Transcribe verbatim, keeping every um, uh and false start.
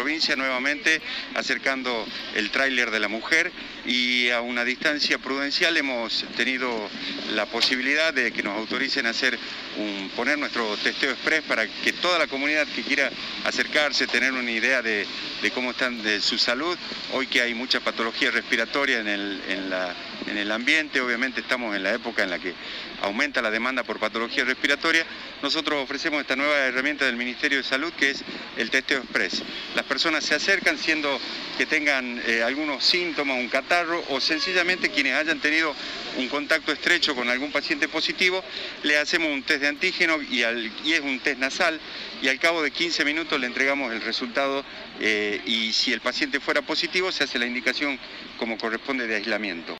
provincia nuevamente, acercando el tráiler de la mujer, y a una distancia prudencial hemos tenido la posibilidad de que nos autoricen a hacer un, poner nuestro testeo express para que toda la comunidad que quiera acercarse, tener una idea de, de cómo están de su salud, hoy que hay mucha patología respiratoria en el, en la, en el ambiente, obviamente estamos en la época en la que aumenta la demanda por patología respiratoria, nosotros ofrecemos esta nueva herramienta del Ministerio de Salud que es el testeo express. Las personas se acercan siendo que tengan eh, algunos síntomas, un catarro, o sencillamente quienes hayan tenido un contacto estrecho con algún paciente positivo, le hacemos un test de antígeno y, al, y es un test nasal, y al cabo de quince minutos le entregamos el resultado eh, y si el paciente fuera positivo se hace la indicación como corresponde de aislamiento.